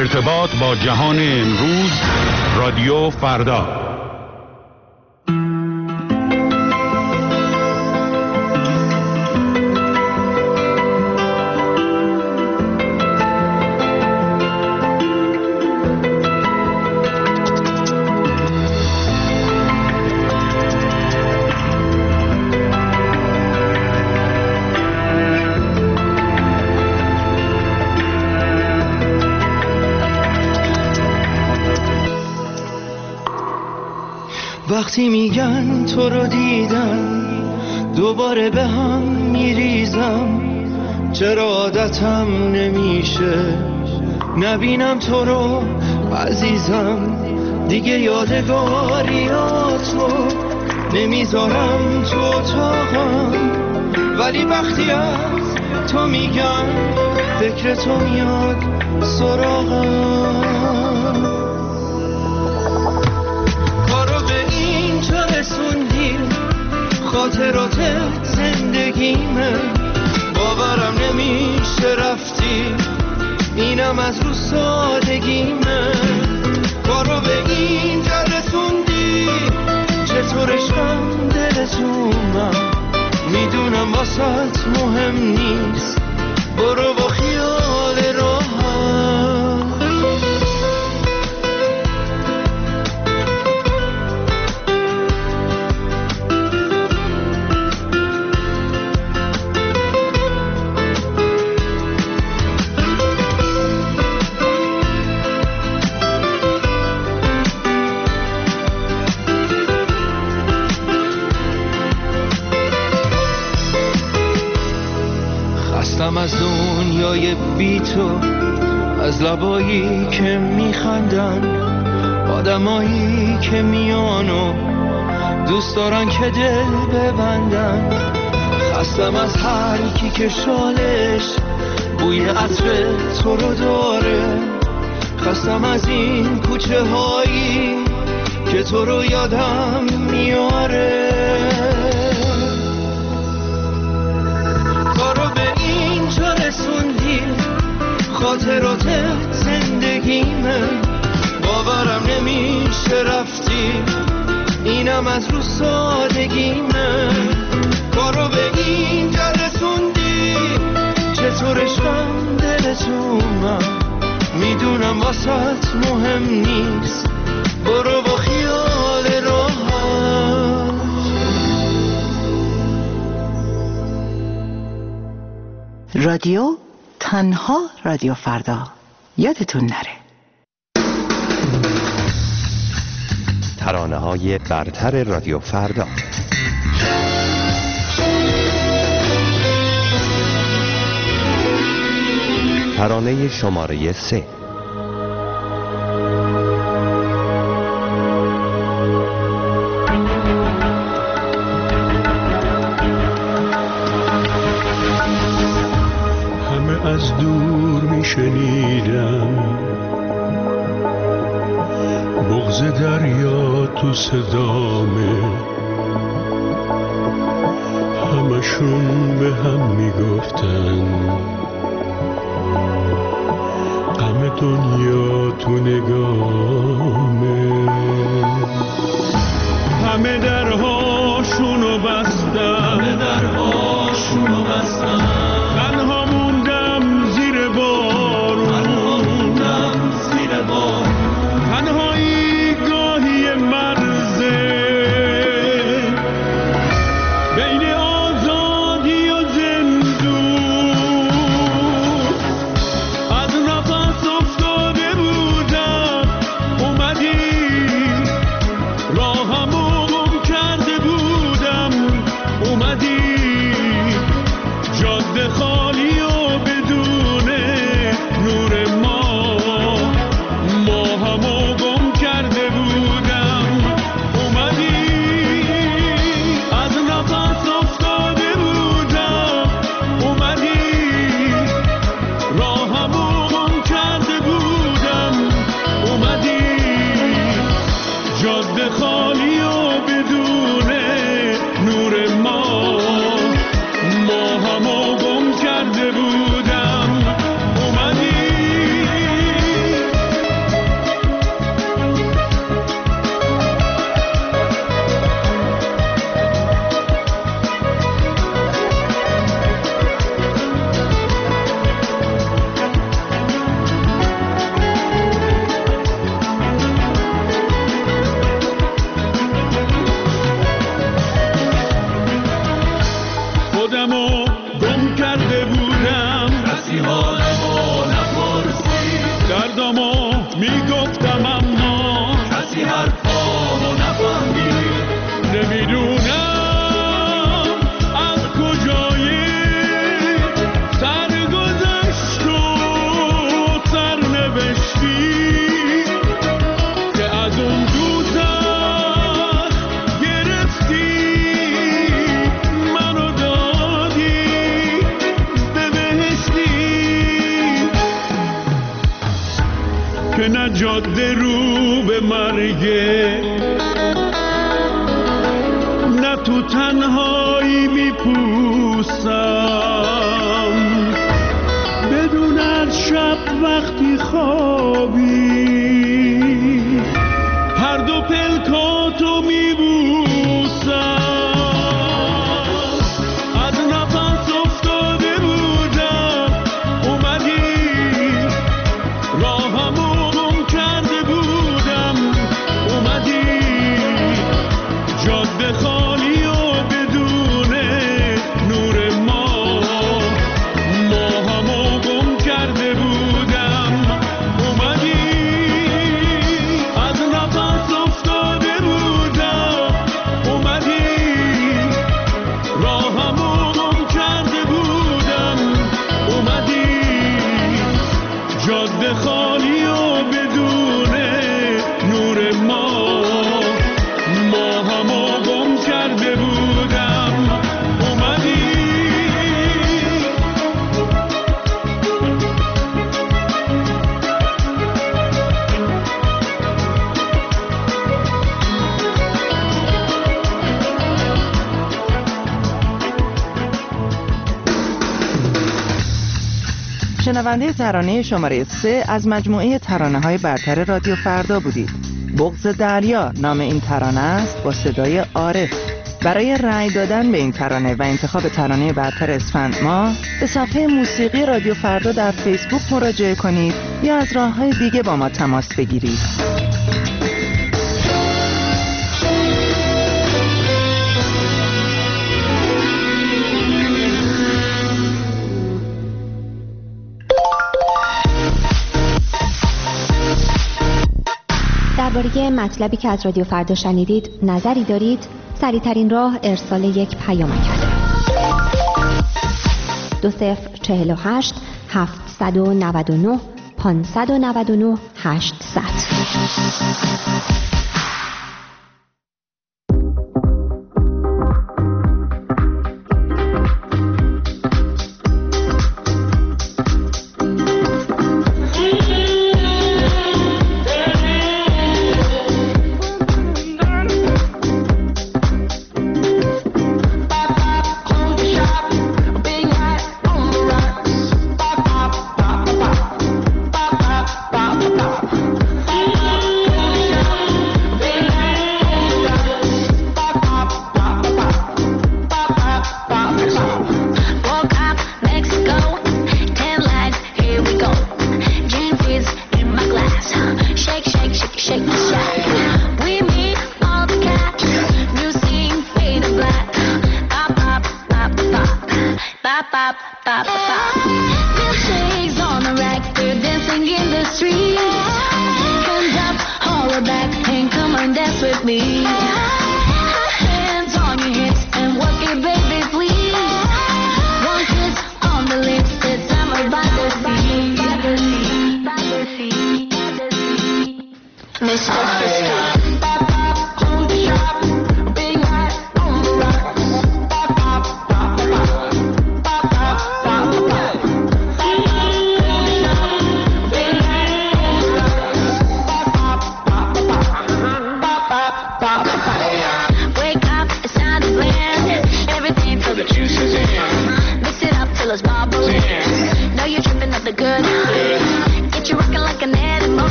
ارتباط با جهان امروز، رادیو فردا. وقتی میگن تو رو دیدم دوباره به هم میریزم، چرا عادتم نمیشه نبینم تو رو عزیزم، دیگه یادگاریاتو نمیذارم تو اتاقم، ولی وقتی از تو میگن فکر تو میاد سراغم. خاطرات زندگیمه، باورم نمیشه رفتی، اینم از رو سادگیمه، کارو به اینجا رسوندی، چطور عشقم دلت اومد، میدونم واسط مهم نیست، برو با خیال راحت. از دنیای بی تو، از لبایی که میخندن، آدمایی که میانو دوست دارن که دل ببندن، خستم از هر کی که شالش بوی عطر تو رو داره، خستم از این کوچه هایی که تو رو یادم میاره، خاطرات زندگیمه، باورم نمیشه رفتی، اینم از رو سادگیمه، کارو به اینجا رسوندی، چطور عشقم دلت اومد، میدونم واسط مهم نیست، برو با خیال راحت. رادیو تنها رادیو فردا، یادتون نره. ترانه‌های برتر رادیو فردا. ترانه شماره 3. از دور میشنیدم بغض دریا تو صدامه، همشون به هم میگفتن غم دنیا تو نگامه، همه درهاشونو بستن، تنها موندم زیر بارون، تنهایی گاهی مرزه بین آزادی و زندون، از نفس افتاده بودم اومدی، راهمو گم کرده بودم اومدی، جاده که نه جاده رو به مرگه، نه تو تنهایی میپوسم بدون از شب وقتی خوابی هر دو پلکاتو میبوسم. از نفس افتاده بودم اومدی، راهمو گم کرده بودم اومدی، جاده خالی و بدون نور ماهمو گم کرده بودم اومدی. از نفس افتاده بودم اومدی، راهمو گم کرده بودم اومدی، جاده خالی و بدون نور ماهمو گم کرده بودم اومدی. شنونده ترانه شماره 3 از مجموعه ترانه‌های برتر رادیو فردا بودید. بغض دریا نام این ترانه است با صدای عارف. برای رأی دادن به این ترانه و انتخاب ترانه برتر اسفند ماه به صفحه موسیقی رادیو فردا در فیسبوک مراجعه کنید یا از راه‌های دیگه با ما تماس بگیرید. درباره مطلبی که از رادیو فردا شنیدید نظری دارید؟ سریع‌ترین راه ارسال یک پیامک است. 2048 799 599 800.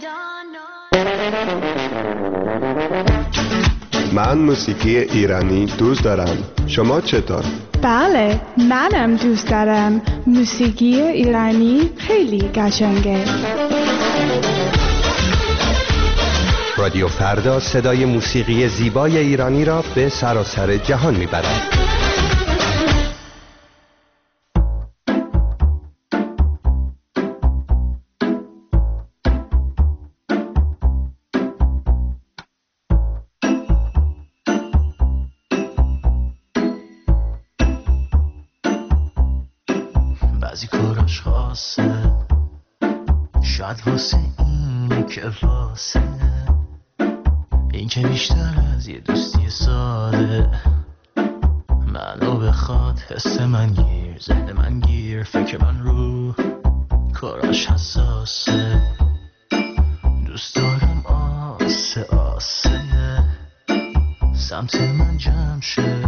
من موسیقی ایرانی دوست دارم. شما چطور؟ بله، منم دوست دارم. موسیقی ایرانی خیلی قشنگه. رادیو فردا صدای موسیقی زیبای ایرانی را به سراسر جهان میبرد. بعضی کاراش خاصه، شاید واسه اینه که واسه این که بیشتر از یه دوستی ساده منو بخواد. حس من گیر، ذهن من گیر، فکر من رو کاراش حساسه. دوست دارم آسه آسه سمت من جمع شه،